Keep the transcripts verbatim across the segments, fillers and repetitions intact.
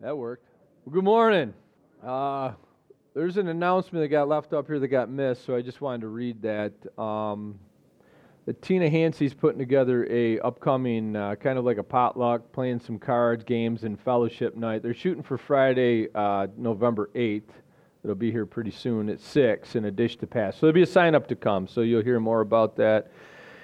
That worked. Well, good morning. Uh, there's an announcement that got left up here that got missed, so I just wanted to read that. Um, that Tina Hansey's putting together a upcoming uh, kind of like a potluck, playing some cards, games, and fellowship night. They're shooting for Friday, uh, November eighth. It'll be here pretty soon at six in a dish to pass. So there'll be a sign up to come, so you'll hear more about that.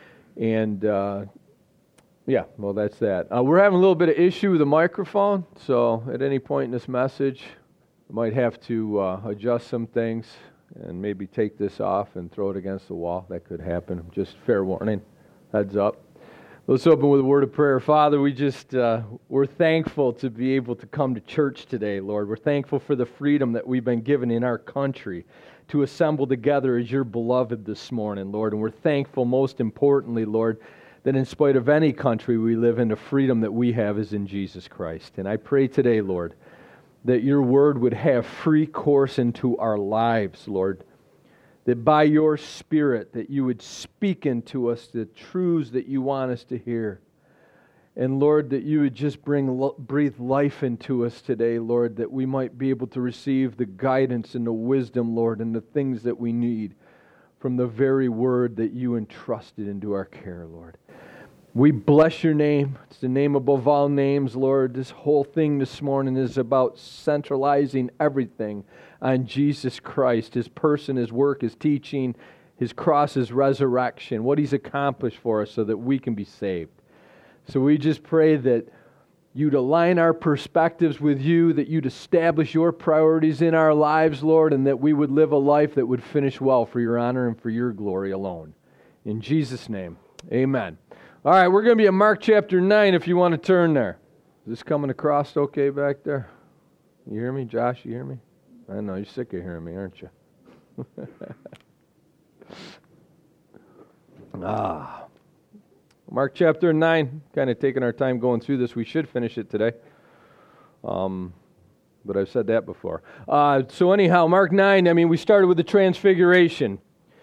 And uh, yeah, well, that's that. Uh, we're having a little bit of issue with the microphone, so at any point in this message, I might have to uh, adjust some things and maybe take this off and throw it against the wall. That could happen. Just fair warning. Heads up. Let's open with a word of prayer. Father, we just, uh, we're thankful to be able to come to church today, Lord. We're thankful for the freedom that we've been given in our country to assemble together as your beloved this morning, Lord. And we're thankful, most importantly, Lord, that in spite of any country we live in, the freedom that we have is in Jesus Christ. And I pray today, Lord, that your word would have free course into our lives, Lord. That by your Spirit, that you would speak into us the truths that you want us to hear. And Lord, that you would just bring breathe life into us today, Lord, that we might be able to receive the guidance and the wisdom, Lord, and the things that we need from the very word that you entrusted into our care, Lord. We bless your name. It's the name above all names, Lord. This whole thing this morning is about centralizing everything on Jesus Christ, His person, His work, His teaching, His cross, His resurrection, what He's accomplished for us so that we can be saved. So we just pray that you'd align our perspectives with you, that you'd establish your priorities in our lives, Lord, and that we would live a life that would finish well for your honor and for your glory alone. In Jesus' name, amen. All right, we're going to be in Mark chapter nine if you want to turn there. Is this coming across okay back there? You hear me? Josh, you hear me? I know, you're sick of hearing me, aren't you? ah. Mark chapter nine, kind of taking our time going through this. We should finish it today. Um, but I've said that before. Uh, so anyhow, Mark nine, I mean, we started with the transfiguration.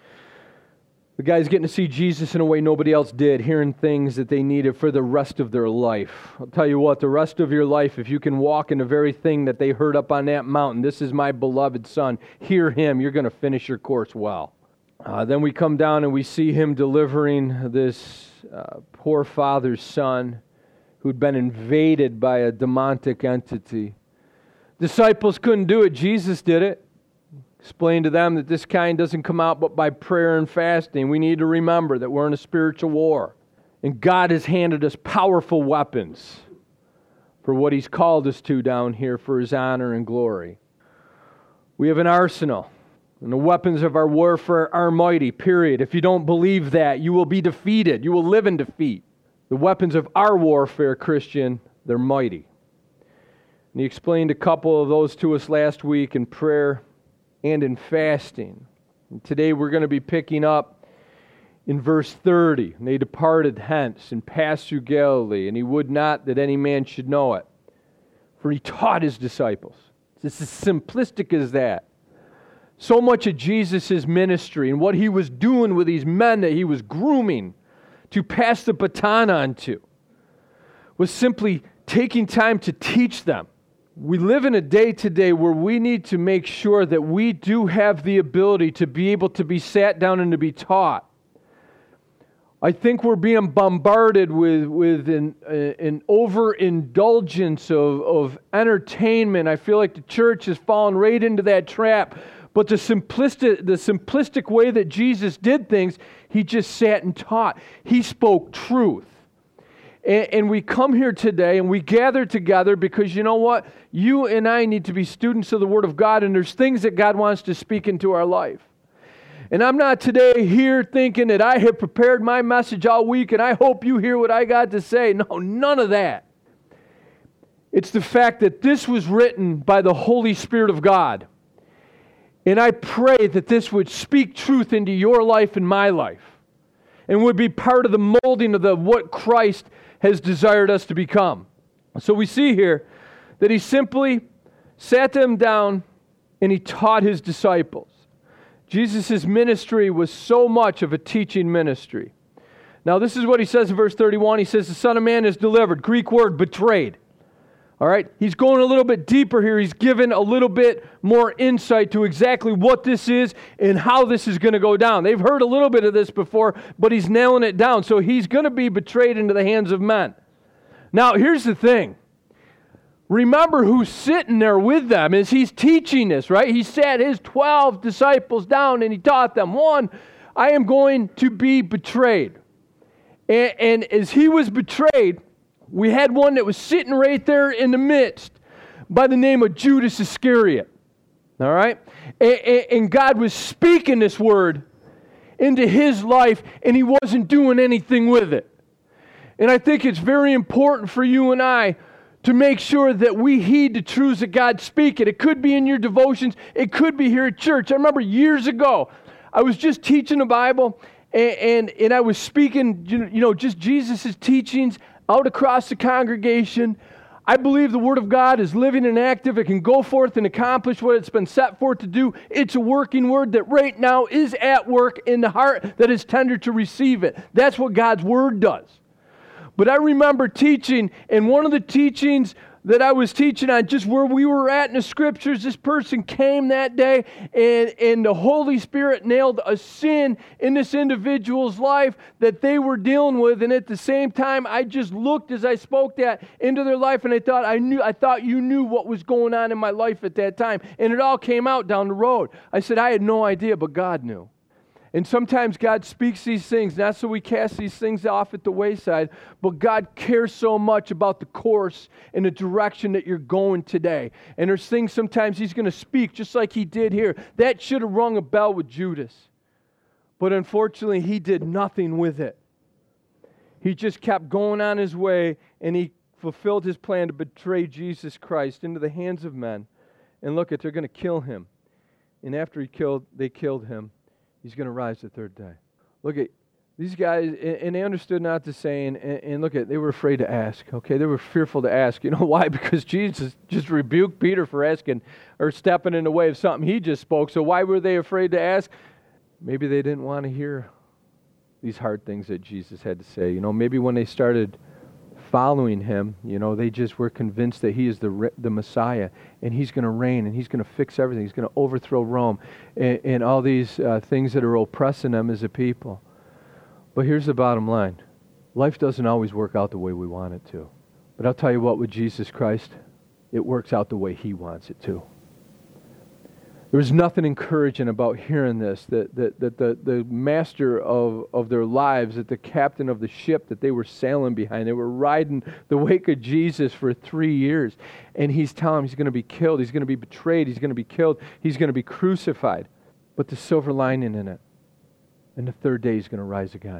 The guys getting to see Jesus in a way nobody else did, hearing things that they needed for the rest of their life. I'll tell you what, the rest of your life, if you can walk in the very thing that they heard up on that mountain, this is my beloved Son, hear Him, you're going to finish your course well. Uh, then we come down and we see Him delivering this uh, poor father's son who'd been invaded by a demonic entity. Disciples couldn't do it, Jesus did it. Explain to them that this kind doesn't come out but by prayer and fasting. We need to remember that we're in a spiritual war. And God has handed us powerful weapons for what He's called us to down here for His honor and glory. We have an arsenal. And the weapons of our warfare are mighty, period. If you don't believe that, you will be defeated. You will live in defeat. The weapons of our warfare, Christian, they're mighty. And He explained a couple of those to us last week in prayer and in fasting. And today we're going to be picking up in verse thirty. And they departed hence and passed through Galilee, and He would not that any man should know it. For He taught His disciples. It's as simplistic as that. So much of Jesus' ministry and what He was doing with these men that He was grooming to pass the baton on to was simply taking time to teach them. We live in a day today where we need to make sure that we do have the ability to be able to be sat down and to be taught. I think we're being bombarded with, with an, an overindulgence of, of entertainment. I feel like the church has fallen right into that trap. But the simplistic, the simplistic way that Jesus did things, He just sat and taught. He spoke truth. And, and we come here today and we gather together because you know what? You and I need to be students of the Word of God, and there's things that God wants to speak into our life. And I'm not today here thinking that I have prepared my message all week and I hope you hear what I got to say. No, none of that. It's the fact that this was written by the Holy Spirit of God. And I pray that this would speak truth into your life and my life, and would be part of the molding of the what Christ has desired us to become. So we see here that He simply sat them down and He taught His disciples. Jesus' ministry was so much of a teaching ministry. Now this is what He says in verse thirty-one. He says, the Son of Man is delivered. Greek word, betrayed. All right, he's going a little bit deeper here. He's given a little bit more insight to exactly what this is and how this is going to go down. They've heard a little bit of this before, but he's nailing it down. So he's going to be betrayed into the hands of men. Now, here's the thing. Remember who's sitting there with them as he's teaching this, right? He sat his twelve disciples down and he taught them, one, I am going to be betrayed. And, and as he was betrayed, we had one that was sitting right there in the midst by the name of Judas Iscariot. All right? And, and God was speaking this word into his life, and he wasn't doing anything with it. And I think it's very important for you and I to make sure that we heed the truths that God's speaking. It could be in your devotions. It could be here at church. I remember years ago, I was just teaching the Bible, and, and, and I was speaking, you know, just Jesus' teachings out across the congregation. I believe the Word of God is living and active. It can go forth and accomplish what it's been set forth to do. It's a working Word that right now is at work in the heart that is tender to receive it. That's what God's Word does. But I remember teaching, and one of the teachings that I was teaching on, just where we were at in the Scriptures, this person came that day, and, and the Holy Spirit nailed a sin in this individual's life that they were dealing with. And at the same time, I just looked as I spoke that into their life, and I thought I knew. I thought you knew what was going on in my life at that time, and it all came out down the road. I said I had no idea, but God knew. And sometimes God speaks these things, not so we cast these things off at the wayside, but God cares so much about the course and the direction that you're going today. And there's things sometimes He's going to speak, just like He did here. That should have rung a bell with Judas. But unfortunately, he did nothing with it. He just kept going on his way, and he fulfilled his plan to betray Jesus Christ into the hands of men. And look, at they're going to kill Him. And after he killed, they killed Him. He's going to rise the third day. Look at these guys, and they understood not to say, and, and look at, they were afraid to ask, okay? They were fearful to ask. You know why? Because Jesus just rebuked Peter for asking or stepping in the way of something he just spoke. So why were they afraid to ask? Maybe they didn't want to hear these hard things that Jesus had to say. You know, maybe when they started following Him, you know, they just were convinced that He is the the Messiah, and He's going to reign, and He's going to fix everything. He's going to overthrow Rome, and, and all these uh, things that are oppressing them as a people. But here's the bottom line. Life doesn't always work out the way we want it to. But I'll tell you what, with Jesus Christ, it works out the way He wants it to. There was nothing encouraging about hearing this, that, that, that the, the master of, of their lives, that the captain of the ship that they were sailing behind, they were riding the wake of Jesus for three years. And He's telling them He's going to be killed, He's going to be betrayed, He's going to be killed, He's going to be crucified. But the silver lining in it, and the third day He's going to rise again.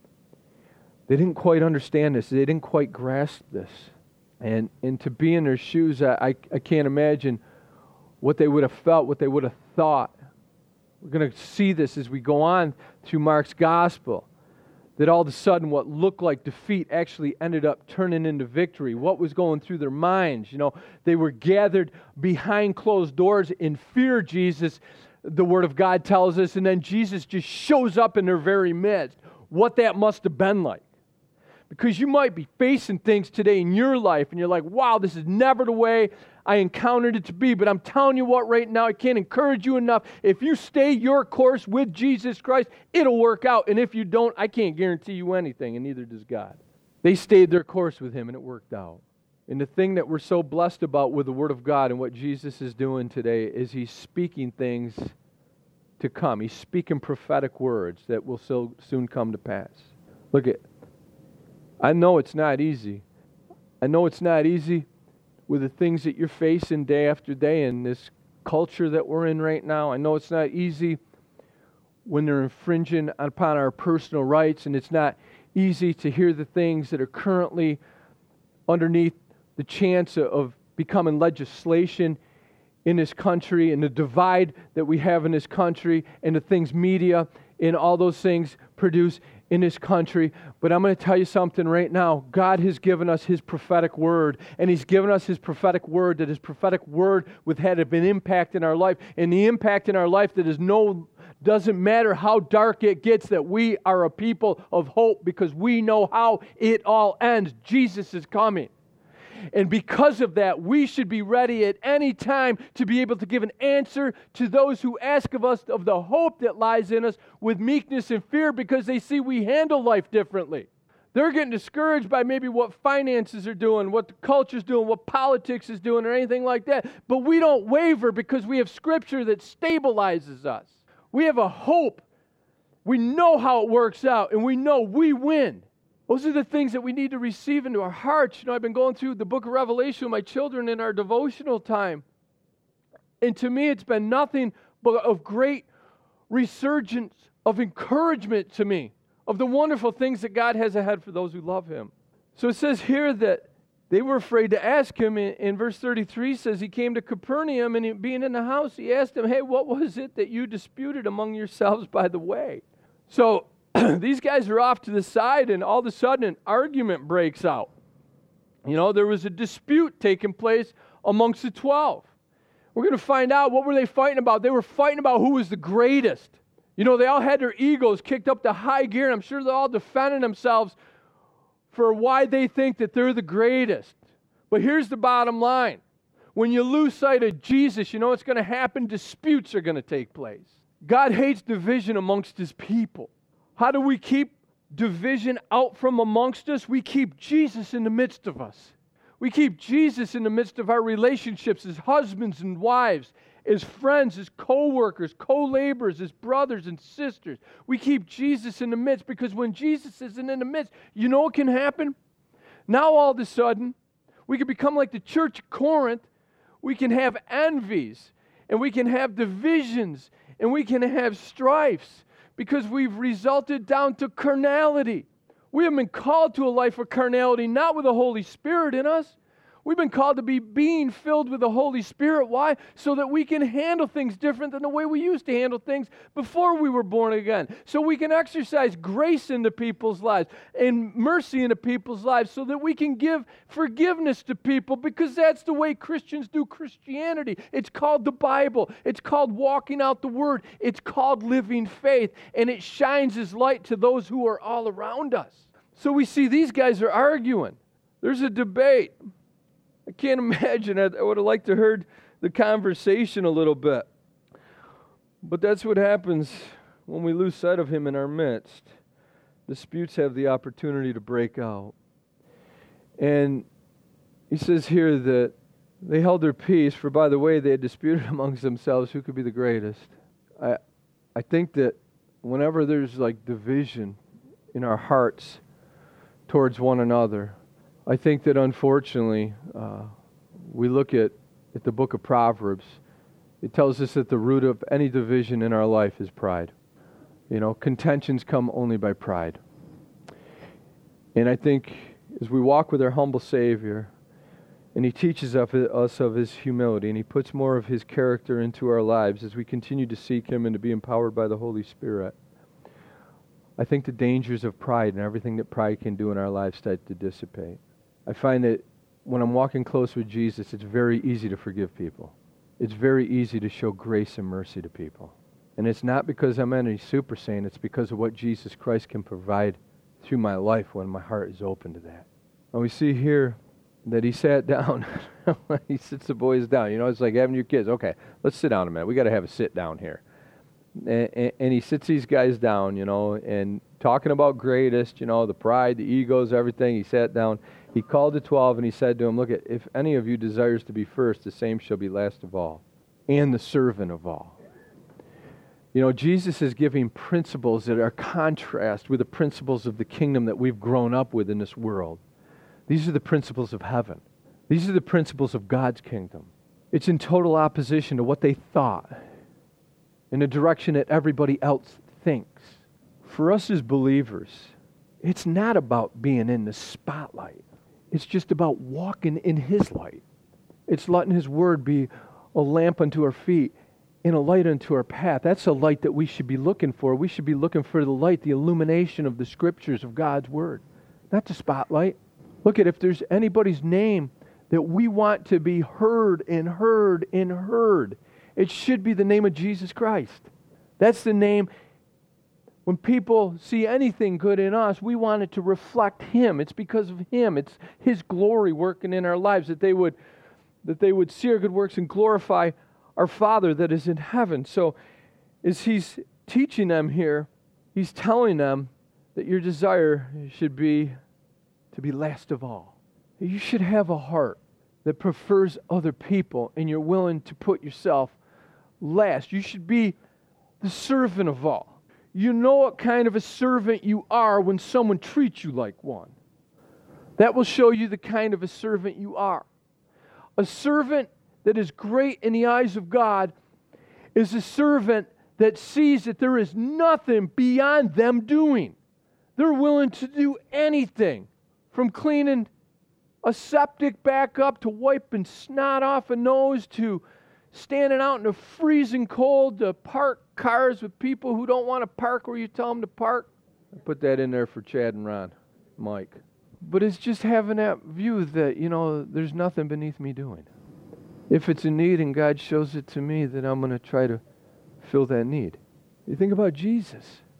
They didn't quite understand this. They didn't quite grasp this. And, and to be in their shoes, I, I, I can't imagine what they would have felt, what they would have thought. We're going to see this as we go on through Mark's gospel, that all of a sudden what looked like defeat actually ended up turning into victory. What was going through their minds? You know, they were gathered behind closed doors in fear of Jesus, the Word of God tells us, and then Jesus just shows up in their very midst. What that must have been like. Because you might be facing things today in your life, and you're like, wow, this is never the way I encountered it to be. But I'm telling you what, right now, I can't encourage you enough. If you stay your course with Jesus Christ, it'll work out. And if you don't, I can't guarantee you anything, and neither does God. They stayed their course with Him, and it worked out. And the thing that we're so blessed about with the Word of God and what Jesus is doing today is He's speaking things to come. He's speaking prophetic words that will so soon come to pass. Look at, I know it's not easy. I know it's not easy with the things that you're facing day after day in this culture that we're in right now. I know it's not easy when they're infringing upon our personal rights, and it's not easy to hear the things that are currently underneath the chance of becoming legislation in this country, and the divide that we have in this country, and the things media and all those things produce in this country. But I'm going to tell you something right now. God has given us His prophetic word, and He's given us His prophetic word, that His prophetic word would have an impact in our life, and the impact in our life that is no, doesn't matter how dark it gets, that we are a people of hope because we know how it all ends. Jesus is coming. And because of that, we should be ready at any time to be able to give an answer to those who ask of us of the hope that lies in us with meekness and fear, because they see we handle life differently. They're getting discouraged by maybe what finances are doing, what the culture's doing, what politics is doing, or anything like that. But we don't waver because we have Scripture that stabilizes us. We have a hope. We know how it works out, and we know we win. Those are the things that we need to receive into our hearts. You know, I've been going through the book of Revelation with my children in our devotional time. And to me, it's been nothing but of great resurgence of encouragement to me, of the wonderful things that God has ahead for those who love Him. So it says here that they were afraid to ask Him. In, in verse thirty-three says, He came to Capernaum, and he, being in the house, He asked them, hey, what was it that you disputed among yourselves by the way? So these guys are off to the side, and all of a sudden an argument breaks out. You know, there was a dispute taking place amongst the twelve. We're going to find out, what were they fighting about? They were fighting about who was the greatest. You know, they all had their egos kicked up to high gear, and I'm sure they're all defending themselves for why they think that they're the greatest. But here's the bottom line. When you lose sight of Jesus, you know what's going to happen? Disputes are going to take place. God hates division amongst His people. How do we keep division out from amongst us? We keep Jesus in the midst of us. We keep Jesus in the midst of our relationships as husbands and wives, as friends, as co-workers, co-laborers, as brothers and sisters. We keep Jesus in the midst, because when Jesus isn't in the midst, you know what can happen? Now all of a sudden, we can become like the church of Corinth. We can have envies, and we can have divisions, and we can have strifes, because we've resulted down to carnality. We have been called to a life of carnality, not with the Holy Spirit in us. We've been called to be being filled with the Holy Spirit. Why? So that we can handle things different than the way we used to handle things before we were born again. So we can exercise grace into people's lives and mercy into people's lives, so that we can give forgiveness to people, because that's the way Christians do Christianity. It's called the Bible. It's called walking out the Word. It's called living faith. And it shines as light to those who are all around us. So we see these guys are arguing. There's a debate. I can't imagine. I would have liked to have heard the conversation a little bit. But that's what happens when we lose sight of Him in our midst. Disputes have the opportunity to break out. And he says here that they held their peace, for by the way they had disputed amongst themselves who could be the greatest. I, I think that whenever there's like division in our hearts towards one another, I think that unfortunately, uh, we look at, at the book of Proverbs. It tells us that the root of any division in our life is pride. You know, contentions come only by pride. And I think as we walk with our humble Savior, and He teaches us of His humility, and He puts more of His character into our lives as we continue to seek Him and to be empowered by the Holy Spirit, I think the dangers of pride and everything that pride can do in our lives start to dissipate. I find that when I'm walking close with Jesus, it's very easy to forgive people. It's very easy to show grace and mercy to people. And it's not because I'm any super saint, it's because of what Jesus Christ can provide through my life when my heart is open to that. And we see here that He sat down. He sits the boys down. You know, it's like having your kids. Okay, let's sit down a minute. We got to have a sit down here. And, and, and He sits these guys down, you know, and talking about greatest, you know, the pride, the egos, everything. He sat down. He called the twelve and He said to them, look, if any of you desires to be first, the same shall be last of all, and the servant of all. You know, Jesus is giving principles that are contrast with the principles of the kingdom that we've grown up with in this world. These are the principles of heaven. These are the principles of God's kingdom. It's in total opposition to what they thought, in the direction that everybody else thinks. For us as believers, it's not about being in the spotlight. It's just about walking in His light. It's letting His Word be a lamp unto our feet and a light unto our path. That's a light that we should be looking for. We should be looking for the light, the illumination of the Scriptures of God's Word, not the spotlight. Look at, if there's anybody's name that we want to be heard and heard and heard, it should be the name of Jesus Christ. That's the name When people see anything good in us, we want it to reflect Him. It's because of Him. It's His glory working in our lives, that they would, that they would see our good works and glorify our Father that is in heaven. So as He's teaching them here, He's telling them that your desire should be to be last of all. You should have a heart that prefers other people, and you're willing to put yourself last. You should be the servant of all. You know what kind of a servant you are when someone treats you like one. That will show you the kind of a servant you are. A servant that is great in the eyes of God is a servant that sees that there is nothing beyond them doing. They're willing to do anything, from cleaning a septic back up to wiping snot off a nose to standing out in the freezing cold to park cars with people who don't want to park where you tell them to park. I put that in there for Chad and Ron, Mike. But it's just having that view that, you know, there's nothing beneath me doing. If it's a need and God shows it to me, then I'm going to try to fill that need. You think about Jesus.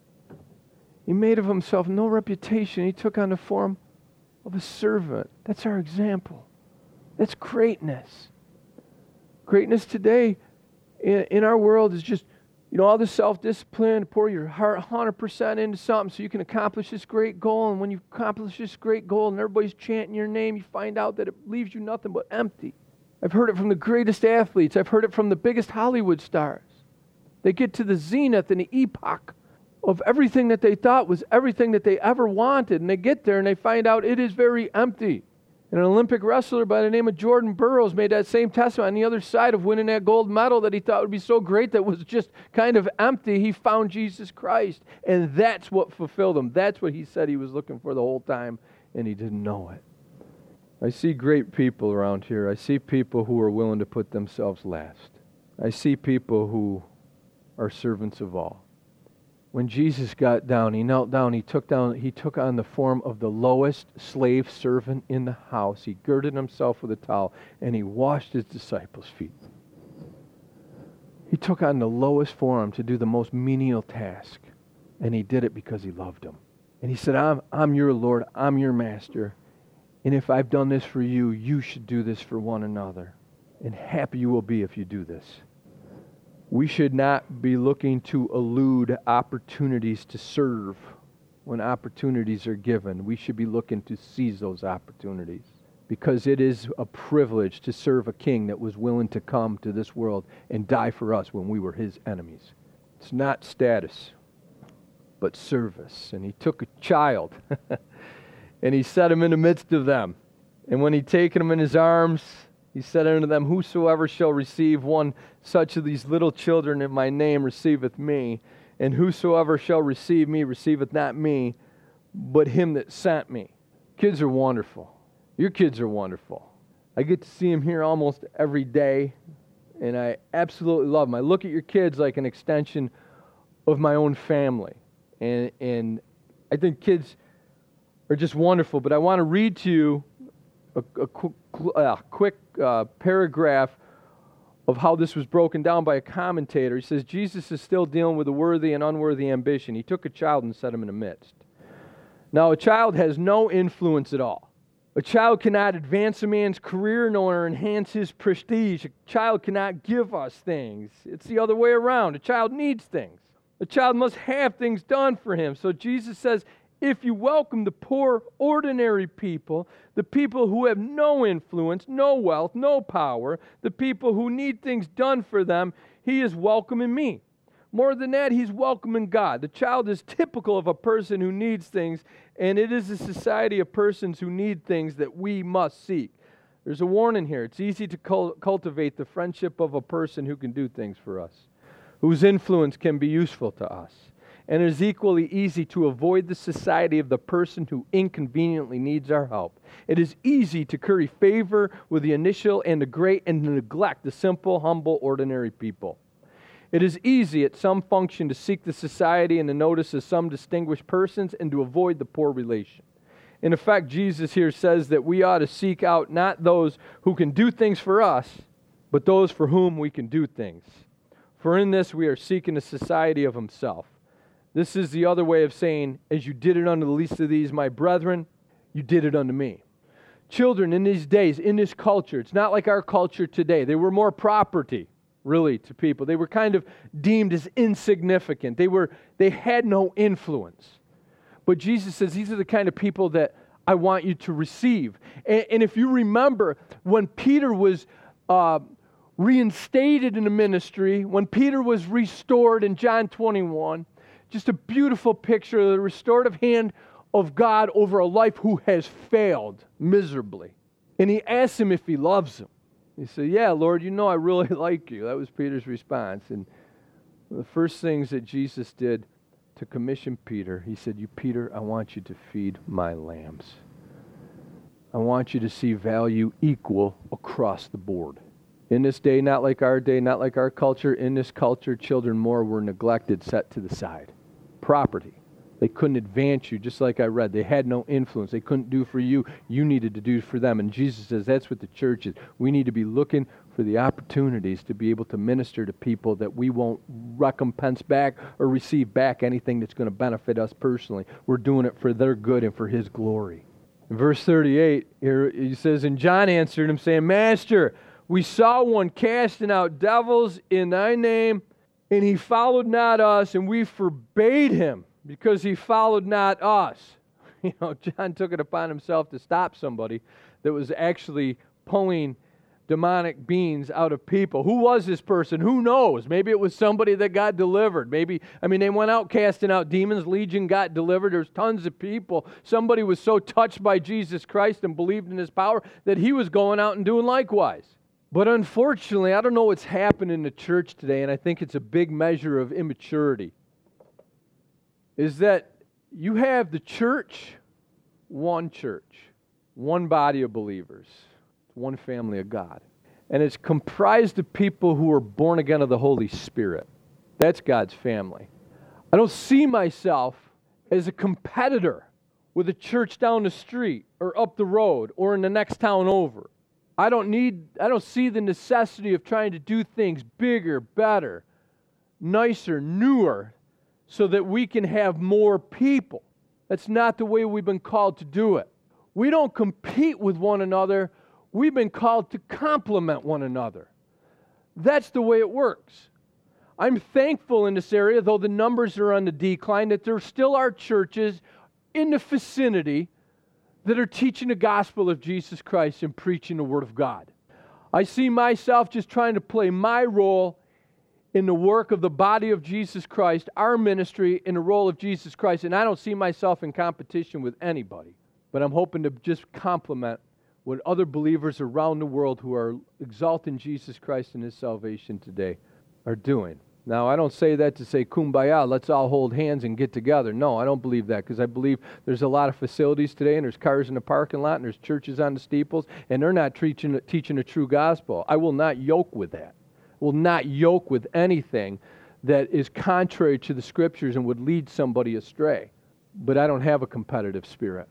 He made of himself no reputation. He took on the form of a servant. That's our example. That's greatness. Greatness today in, in our world is just, you know, all the self-discipline, pour your heart one hundred percent into something so you can accomplish this great goal. And when you accomplish this great goal and everybody's chanting your name, you find out that it leaves you nothing but empty. I've heard it from the greatest athletes. I've heard it from the biggest Hollywood stars. They get to the zenith and the epoch of everything that they thought was everything that they ever wanted. And they get there and they find out it is very empty. And an Olympic wrestler by the name of Jordan Burroughs made that same testimony on the other side of winning that gold medal that he thought would be so great that was just kind of empty. He found Jesus Christ. And that's what fulfilled him. That's what he said he was looking for the whole time, and he didn't know it. I see great people around here. I see people who are willing to put themselves last. I see people who are servants of all. When Jesus got down, he knelt down, he took down, he took on the form of the lowest slave servant in the house. He girded himself with a towel, and he washed his disciples' feet. He took on the lowest form to do the most menial task, and he did it because he loved them. And he said, I'm, I'm your Lord, I'm your master, and if I've done this for you, you should do this for one another. And happy you will be if you do this. We should not be looking to elude opportunities to serve when opportunities are given. We should be looking to seize those opportunities, because it is a privilege to serve a king that was willing to come to this world and die for us when we were his enemies. It's not status, but service. And he took a child and he set him in the midst of them. And when he'd taken him in his arms, he said unto them, whosoever shall receive one such of these little children in my name receiveth me, and whosoever shall receive me receiveth not me, but him that sent me. Kids are wonderful. Your kids are wonderful. I get to see them here almost every day, and I absolutely love them. I look at your kids like an extension of my own family, and and I think kids are just wonderful. But I want to read to you a, a quick, uh, quick uh, paragraph of how this was broken down by a commentator. He says, Jesus is still dealing with a worthy and unworthy ambition. He took a child and set him in the midst. Now, a child has no influence at all. A child cannot advance a man's career nor enhance his prestige. A child cannot give us things. It's the other way around. A child needs things. A child must have things done for him. So Jesus says, if you welcome the poor, ordinary people, the people who have no influence, no wealth, no power, the people who need things done for them, he is welcoming me. More than that, he's welcoming God. The child is typical of a person who needs things, and it is a society of persons who need things that we must seek. There's a warning here. It's easy to cul- cultivate the friendship of a person who can do things for us, whose influence can be useful to us. And it is equally easy to avoid the society of the person who inconveniently needs our help. It is easy to curry favor with the initial and the great and to neglect the simple, humble, ordinary people. It is easy at some function to seek the society and the notice of some distinguished persons and to avoid the poor relation. In effect, Jesus here says that we ought to seek out not those who can do things for us, but those for whom we can do things. For in this we are seeking the society of himself. This is the other way of saying, as you did it unto the least of these, my brethren, you did it unto me. Children in these days, in this culture, it's not like our culture today. They were more property, really, to people. They were kind of deemed as insignificant. They were, they had no influence. But Jesus says, these are the kind of people that I want you to receive. And, and if you remember, when Peter was uh, reinstated in the ministry, when Peter was restored in John twenty-one, just a beautiful picture of the restorative hand of God over a life who has failed miserably. And he asks him if he loves him. He said, yeah, Lord, you know I really like you. That was Peter's response. And one of the first things that Jesus did to commission Peter, he said, you, Peter, I want you to feed my lambs. I want you to see value equal across the board. In this day, not like our day, not like our culture, in this culture, children more were neglected, set to the side. Property. They couldn't advance you, just like I read. They had no influence. They couldn't do for you. You needed to do for them. And Jesus says that's what the church is. We need to be looking for the opportunities to be able to minister to people that we won't recompense back or receive back anything that's going to benefit us personally. We're doing it for their good and for His glory. In verse thirty-eight, here he says, and John answered him, saying, Master, we saw one casting out devils in thy name, and he followed not us, and we forbade him, because he followed not us. You know, John took it upon himself to stop somebody that was actually pulling demonic beings out of people. Who was this person? Who knows? Maybe it was somebody that got delivered. Maybe, I mean, they went out casting out demons. Legion got delivered. There's tons of people. Somebody was so touched by Jesus Christ and believed in His power that he was going out and doing likewise. But unfortunately, I don't know what's happened in the church today, and I think it's a big measure of immaturity, is that you have the church, one church, one body of believers, one family of God. And it's comprised of people who are born again of the Holy Spirit. That's God's family. I don't see myself as a competitor with a church down the street or up the road or in the next town over. I don't need, I don't see the necessity of trying to do things bigger, better, nicer, newer, so that we can have more people. That's not the way we've been called to do it. We don't compete with one another. We've been called to complement one another. That's the way it works. I'm thankful in this area, though the numbers are on the decline, that there still are churches in the vicinity that are teaching the gospel of Jesus Christ and preaching the Word of God. I see myself just trying to play my role in the work of the body of Jesus Christ, our ministry in the role of Jesus Christ, and I don't see myself in competition with anybody. But I'm hoping to just complement what other believers around the world who are exalting Jesus Christ and His salvation today are doing. Now, I don't say that to say, kumbaya, let's all hold hands and get together. No, I don't believe that, because I believe there's a lot of facilities today, and there's cars in the parking lot, and there's churches on the steeples, and they're not teaching, teaching a true gospel. I will not yoke with that. I will not yoke with anything that is contrary to the Scriptures and would lead somebody astray. But I don't have a competitive spirit.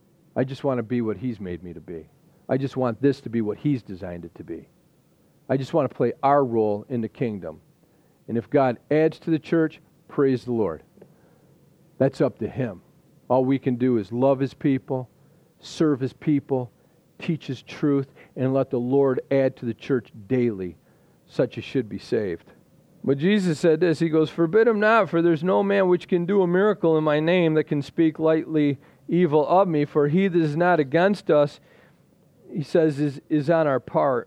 I just want to be what He's made me to be. I just want this to be what He's designed it to be. I just want to play our role in the kingdom. And if God adds to the church, praise the Lord. That's up to Him. All we can do is love His people, serve His people, teach His truth, and let the Lord add to the church daily, such as should be saved. But Jesus said this, He goes, forbid him not, for there's no man which can do a miracle in my name that can speak lightly evil of me, for he that is not against us, He says, is, is on our part.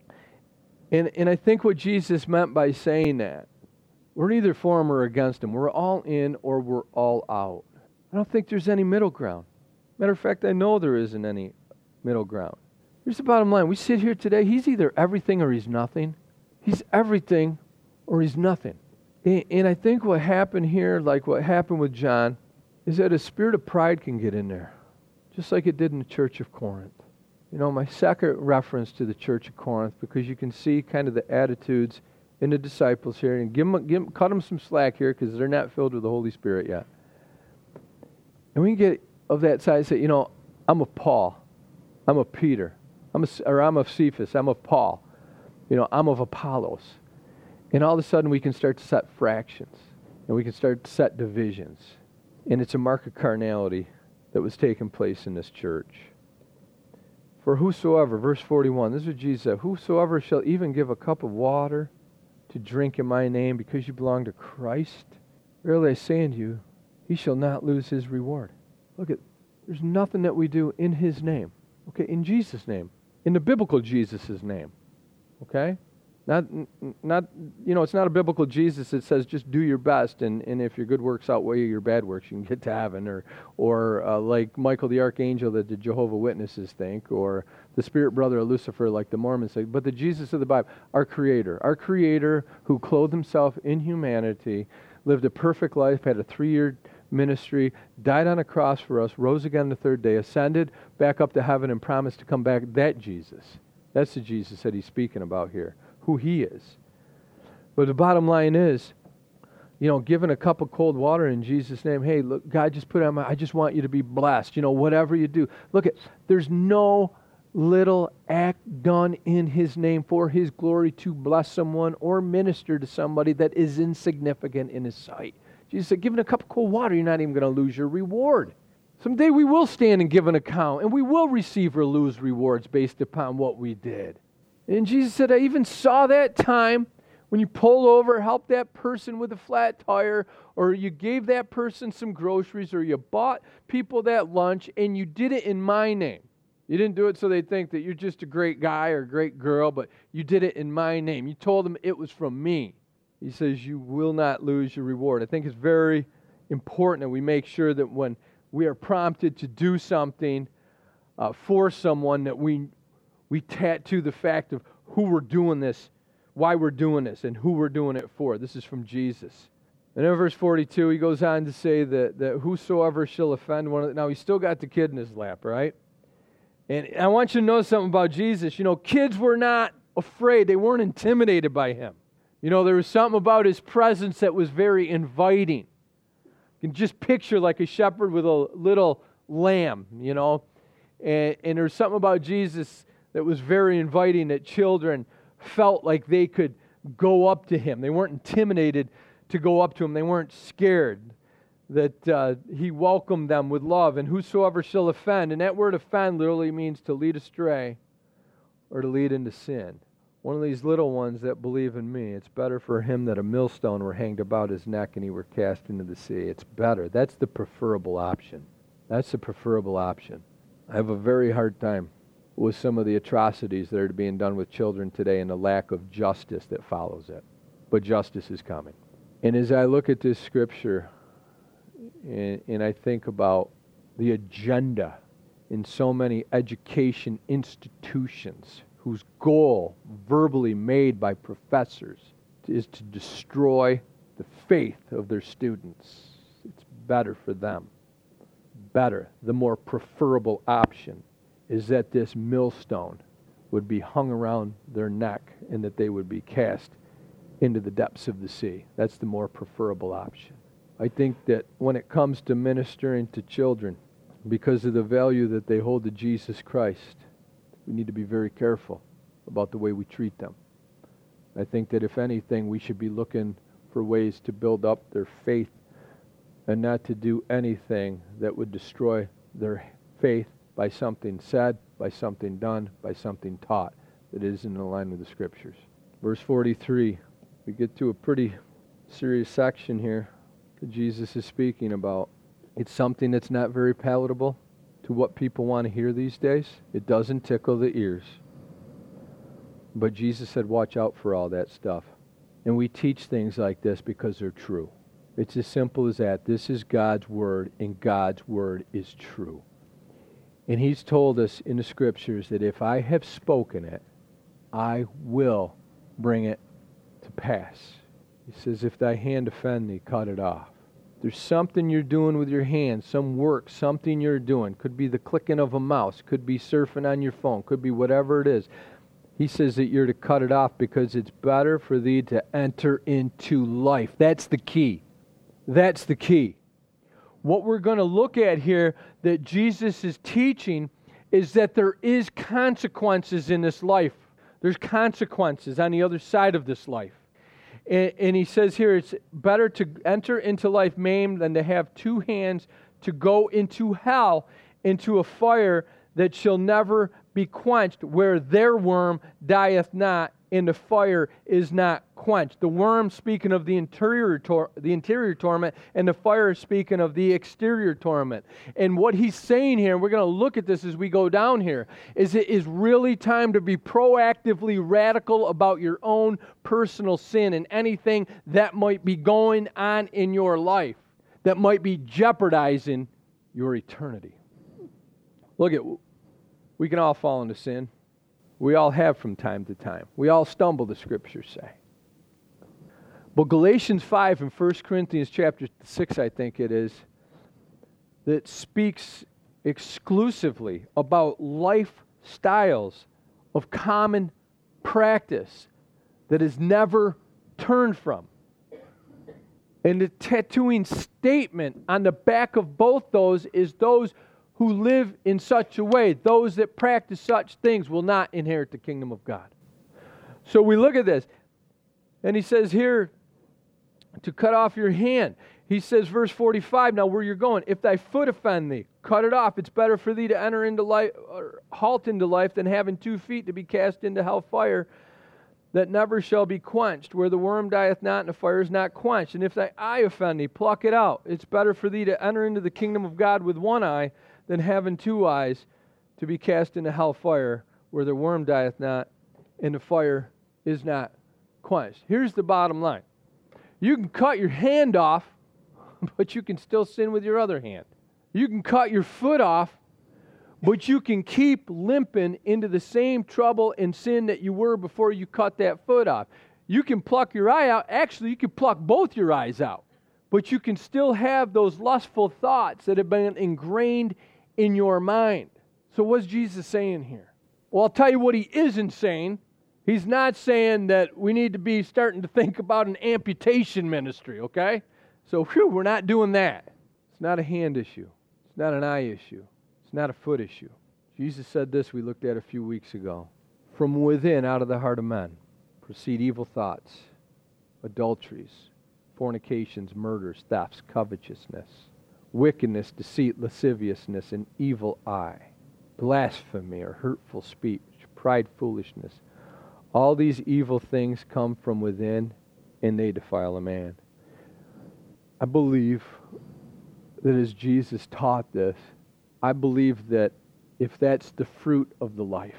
And, and I think what Jesus meant by saying that, we're neither for Him or against Him. We're all in or we're all out. I don't think there's any middle ground. Matter of fact, I know there isn't any middle ground. Here's the bottom line. We sit here today, He's either everything or He's nothing. He's everything or He's nothing. And, and I think what happened here, like what happened with John, is that a spirit of pride can get in there, just like it did in the church of Corinth. You know, my second reference to the church of Corinth, because you can see kind of the attitudes in the disciples here, and give them, give them, cut them some slack here, because they're not filled with the Holy Spirit yet. And we can get of that side and say, you know, I'm of Paul, I'm of Peter, I'm a, or I'm of Cephas, I'm of Paul, you know, I'm of Apollos. And all of a sudden we can start to set fractions. And we can start to set divisions. And it's a mark of carnality that was taking place in this church. For whosoever, verse forty-one, this is what Jesus said, whosoever shall even give a cup of water to drink in my name because you belong to Christ, verily I say unto you, he shall not lose his reward. Look at, there's nothing that we do in his name. Okay, in Jesus' name. In the biblical Jesus' name. Okay? Not, not, you know, it's not a biblical Jesus that says just do your best, and, and if your good works outweigh your bad works, you can get to heaven, or, or uh, like Michael the Archangel that the Jehovah Witnesses think, or the spirit brother of Lucifer like the Mormons say, but the Jesus of the Bible, our Creator, our Creator who clothed himself in humanity, lived a perfect life, had a three-year ministry, died on a cross for us, rose again the third day, ascended back up to heaven and promised to come back. That Jesus. That's the Jesus that he's speaking about here, who he is. But the bottom line is, you know, giving a cup of cold water in Jesus' name, hey, look, God just put it on my, I just want you to be blessed, you know, whatever you do. Look, at there's no little act done in his name for his glory to bless someone or minister to somebody that is insignificant in his sight. Jesus said, giving a cup of cold water, you're not even going to lose your reward. Someday we will stand and give an account, and we will receive or lose rewards based upon what we did. And Jesus said, I even saw that time when you pulled over, helped that person with a flat tire, or you gave that person some groceries, or you bought people that lunch, and you did it in my name. You didn't do it so they think that you're just a great guy or a great girl, but you did it in my name. You told them it was from me. He says you will not lose your reward. I think it's very important that we make sure that when we are prompted to do something uh, for someone, that we we tattoo the fact of who we're doing this, why we're doing this, and who we're doing it for. This is from Jesus. And in verse forty-two, he goes on to say that, that whosoever shall offend one of the... Now, he's still got the kid in his lap, right? And I want you to know something about Jesus. You know, kids were not afraid. They weren't intimidated by him. You know, there was something about his presence that was very inviting. You can just picture like a shepherd with a little lamb, you know. And, and there's something about Jesus that was very inviting, that children felt like they could go up to him. They weren't intimidated to go up to him. They weren't scared. That uh, he welcomed them with love. And whosoever shall offend, and that word offend literally means to lead astray or to lead into sin. One of these little ones that believe in me, it's better for him that a millstone were hanged about his neck and he were cast into the sea. It's better. That's the preferable option. That's the preferable option. I have a very hard time with some of the atrocities that are being done with children today and the lack of justice that follows it. But justice is coming. And as I look at this scripture, and, and I think about the agenda in so many education institutions whose goal, verbally made by professors, is to destroy the faith of their students. It's better for them. Better, the more preferable option is that this millstone would be hung around their neck and that they would be cast into the depths of the sea. That's the more preferable option. I think that when it comes to ministering to children, because of the value that they hold to Jesus Christ, we need to be very careful about the way we treat them. I think that if anything, we should be looking for ways to build up their faith and not to do anything that would destroy their faith by something said, by something done, by something taught that isn't in line with the Scriptures. Verse forty-three, we get to a pretty serious section here that Jesus is speaking about. It's something that's not very palatable to what people want to hear these days. It doesn't tickle the ears. But Jesus said, watch out for all that stuff. And we teach things like this because they're true. It's as simple as that. This is God's Word, and God's Word is true. And He's told us in the Scriptures that if I have spoken it, I will bring it to pass. He says, if thy hand offend thee, cut it off. There's something you're doing with your hands, some work, something you're doing. Could be the clicking of a mouse, could be surfing on your phone, could be whatever it is. He says that you're to cut it off because it's better for thee to enter into life. That's the key. That's the key. What we're going to look at here that Jesus is teaching is that there is consequences in this life. There's consequences on the other side of this life. And, and he says here, it's better to enter into life maimed than to have two hands to go into hell, into a fire that shall never be quenched, where their worm dieth not, and the fire is not quenched. The worm speaking of the interior tor- the interior torment, and the fire is speaking of the exterior torment. And what he's saying here, and we're going to look at this as we go down here, is it is really time to be proactively radical about your own personal sin and anything that might be going on in your life that might be jeopardizing your eternity. Look at, we can all fall into sin. We all have from time to time. We all stumble, the Scriptures say. But Galatians five and First Corinthians chapter six, I think it is, that speaks exclusively about lifestyles of common practice that is never turned from. And the tattooing statement on the back of both those is those who live in such a way, those that practice such things will not inherit the kingdom of God. So we look at this, and he says here, to cut off your hand. He says, verse forty-five, now where you're going, if thy foot offend thee, cut it off. It's better for thee to enter into life, or halt into life, than having two feet to be cast into hell fire, that never shall be quenched, where the worm dieth not and the fire is not quenched. And if thy eye offend thee, pluck it out. It's better for thee to enter into the kingdom of God with one eye than having two eyes to be cast into hell fire, where the worm dieth not and the fire is not quenched. Here's the bottom line. You can cut your hand off, but you can still sin with your other hand. You can cut your foot off, but you can keep limping into the same trouble and sin that you were before you cut that foot off. You can pluck your eye out. Actually, you can pluck both your eyes out, but you can still have those lustful thoughts that have been ingrained in your mind. So what's Jesus saying here? Well, I'll tell you what he isn't saying. He's not saying that we need to be starting to think about an amputation ministry, okay? So, whew, we're not doing that. It's not a hand issue. It's not an eye issue. It's not a foot issue. Jesus said this we looked at a few weeks ago. From within, out of the heart of men, proceed evil thoughts, adulteries, fornications, murders, thefts, covetousness, wickedness, deceit, lasciviousness, an evil eye, blasphemy or hurtful speech, pride, foolishness. All these evil things come from within, and they defile a man. I believe that as Jesus taught this, I believe that if that's the fruit of the life,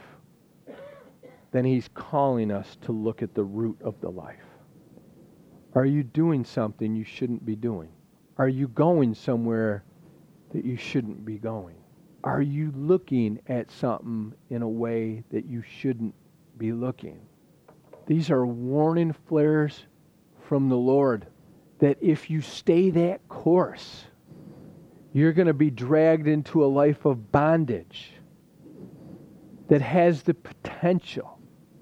then he's calling us to look at the root of the life. Are you doing something you shouldn't be doing? Are you going somewhere that you shouldn't be going? Are you looking at something in a way that you shouldn't be looking? These are warning flares from the Lord that if you stay that course, you're going to be dragged into a life of bondage that has the potential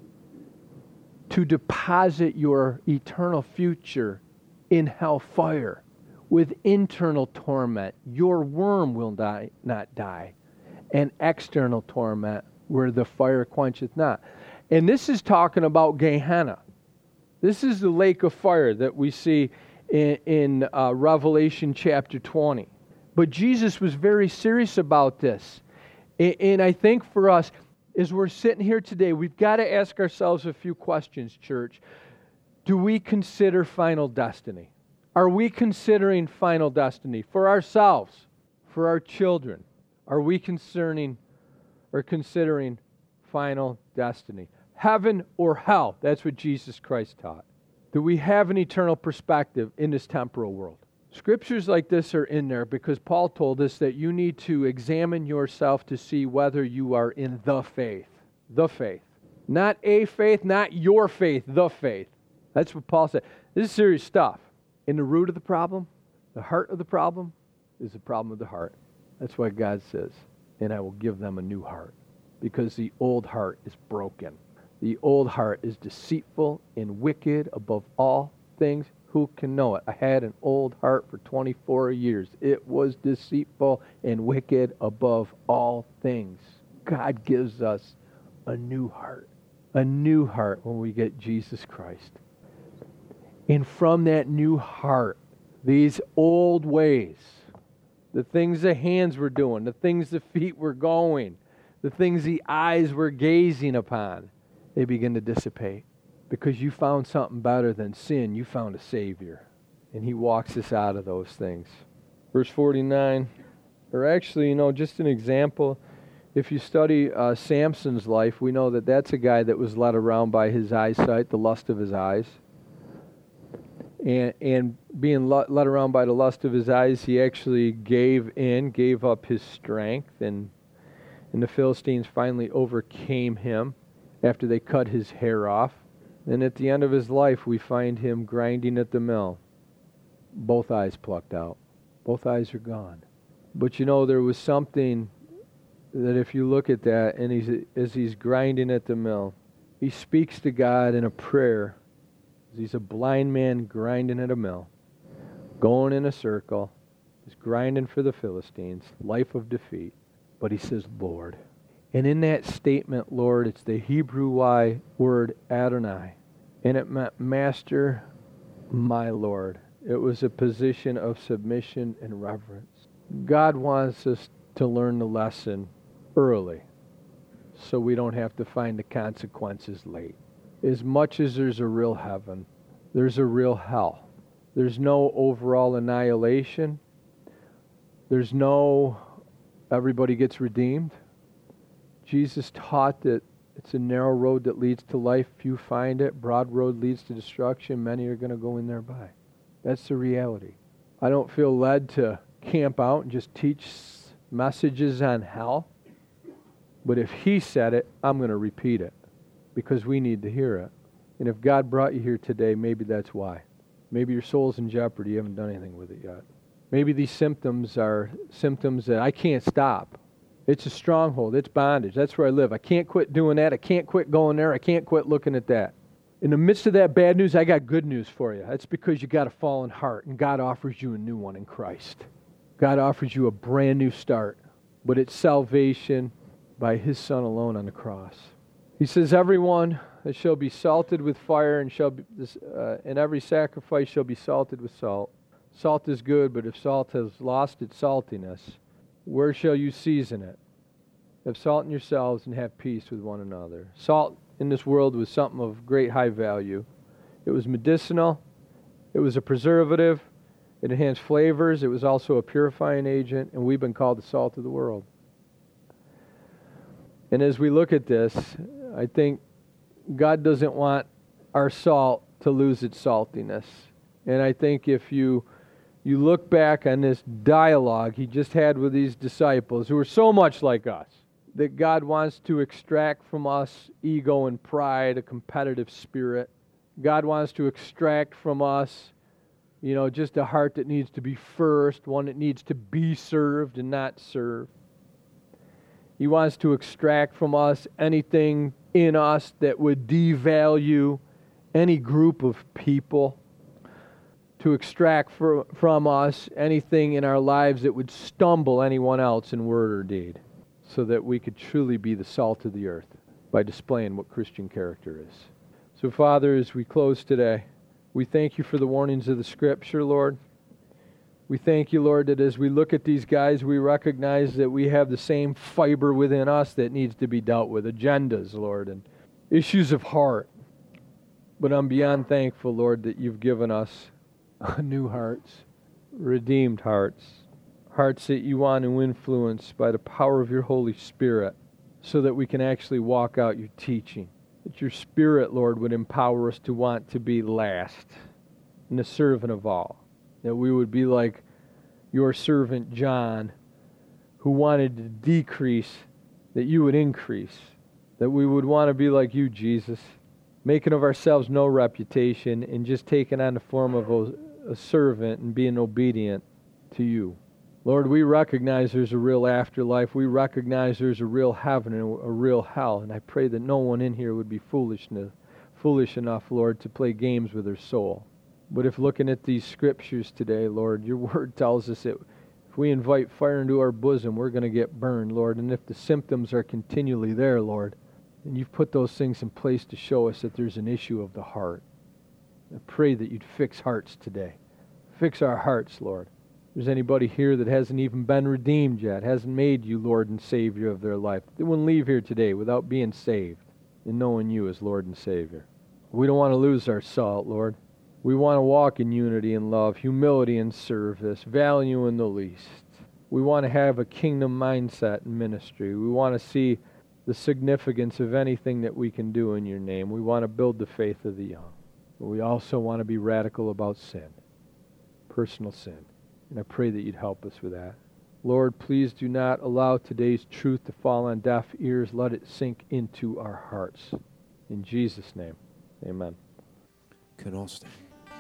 to deposit your eternal future in hellfire with internal torment. Your worm will die, not die, and external torment where the fire quencheth not. And this is talking about Gehenna. This is the lake of fire that we see in, in uh, Revelation chapter twenty. But Jesus was very serious about this. And, and I think for us, as we're sitting here today, we've got to ask ourselves a few questions, church. Do we consider final destiny? Are we considering final destiny for ourselves, for our children? Are we concerning or considering final destiny? Heaven or hell? That's what Jesus Christ taught. Do we have an eternal perspective in this temporal world? Scriptures like this are in there because Paul told us that you need to examine yourself to see whether you are in the faith. The faith. Not a faith, not your faith, the faith. That's what Paul said. This is serious stuff. In the root of the problem, the heart of the problem, is the problem of the heart. That's why God says, and I will give them a new heart. Because the old heart is broken. The old heart is deceitful and wicked above all things. Who can know it? I had an old heart for twenty-four years. It was deceitful and wicked above all things. God gives us a new heart. A new heart when we get Jesus Christ. And from that new heart, these old ways, the things the hands were doing, the things the feet were going, the things the eyes were gazing upon, they begin to dissipate. Because you found something better than sin. You found a Savior. And He walks us out of those things. Verse forty-nine, or actually, you know, just an example. If you study uh, Samson's life, we know that that's a guy that was led around by his eyesight, the lust of his eyes. And, and being led around by the lust of his eyes, he actually gave in, gave up his strength, and, and the Philistines finally overcame him after they cut his hair off. And at the end of his life, we find him grinding at the mill. Both eyes plucked out. Both eyes are gone. But you know, there was something that if you look at that, and he's as he's grinding at the mill, he speaks to God in a prayer. He's a blind man grinding at a mill, going in a circle. He's grinding for the Philistines, life of defeat. But he says, Lord. And in that statement, Lord, it's the Hebrew word Adonai. And it meant Master, my Lord. It was a position of submission and reverence. God wants us to learn the lesson early so we don't have to find the consequences late. As much as there's a real heaven, there's a real hell. There's no overall annihilation. There's no everybody gets redeemed. Jesus taught that it's a narrow road that leads to life. Few find it. Broad road leads to destruction. Many are going to go in thereby. That's the reality. I don't feel led to camp out and just teach messages on hell. But if He said it, I'm going to repeat it because we need to hear it. And if God brought you here today, maybe that's why. Maybe your soul's in jeopardy. You haven't done anything with it yet. Maybe these symptoms are symptoms that I can't stop. It's a stronghold. It's bondage. That's where I live. I can't quit doing that. I can't quit going there. I can't quit looking at that. In the midst of that bad news, I got good news for you. That's because you got a fallen heart, and God offers you a new one in Christ. God offers you a brand new start, but it's salvation by His Son alone on the cross. He says, everyone that shall be salted with fire and shall be, uh, and every sacrifice shall be salted with salt. Salt is good, but if salt has lost its saltiness, where shall you season it? Have salt in yourselves and have peace with one another. Salt in this world was something of great high value. It was medicinal. It was a preservative. It enhanced flavors. It was also a purifying agent, and we've been called the salt of the world. And as we look at this, I think God doesn't want our salt to lose its saltiness. And I think if you you look back on this dialogue He just had with these disciples who are so much like us, that God wants to extract from us ego and pride, a competitive spirit. God wants to extract from us, you know, just a heart that needs to be first, one that needs to be served and not serve. He wants to extract from us anything in us that would devalue any group of people, to extract for, from us anything in our lives that would stumble anyone else in word or deed, so that we could truly be the salt of the earth by displaying what Christian character is. So, Father, as we close today, we thank You for the warnings of the Scripture, Lord. We thank You, Lord, that as we look at these guys, we recognize that we have the same fiber within us that needs to be dealt with, agendas, Lord, and issues of heart. But I'm beyond thankful, Lord, that You've given us new hearts, redeemed hearts, hearts that You want to influence by the power of Your Holy Spirit so that we can actually walk out Your teaching. That Your Spirit, Lord, would empower us to want to be last and the servant of all. That we would be like Your servant John, who wanted to decrease, that You would increase. That we would want to be like You, Jesus, making of ourselves no reputation and just taking on the form of a, a servant and being obedient to You. Lord, we recognize there's a real afterlife. We recognize there's a real heaven and a real hell. And I pray that no one in here would be foolish enough, foolish enough, Lord, to play games with their soul. But if looking at these Scriptures today, Lord, Your Word tells us that if we invite fire into our bosom, we're going to get burned, Lord. And if the symptoms are continually there, Lord, and You've put those things in place to show us that there's an issue of the heart. I pray that you'd fix hearts today. Fix our hearts, Lord. If there's anybody here that hasn't even been redeemed yet, hasn't made you Lord and Savior of their life, they wouldn't leave here today without being saved and knowing you as Lord and Savior. We don't want to lose our salt, Lord. We want to walk in unity and love, humility and service, value in the least. We want to have a kingdom mindset in ministry. We want to see the significance of anything that we can do in your name. We want to build the faith of the young. But we also want to be radical about sin, personal sin. And I pray that you'd help us with that. Lord, please do not allow today's truth to fall on deaf ears. Let it sink into our hearts. In Jesus' name, amen. Can all stand.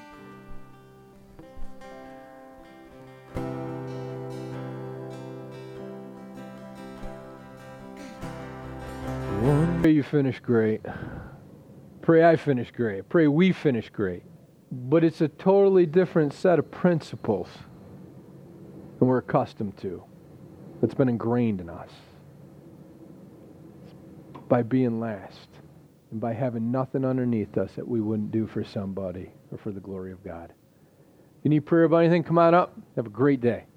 Pray you finish great. Pray I finish great. Pray we finish great. But it's a totally different set of principles than we're accustomed to. That's been ingrained in us. By being last. And by having nothing underneath us that we wouldn't do for somebody or for the glory of God. If you need prayer about anything, come on up. Have a great day.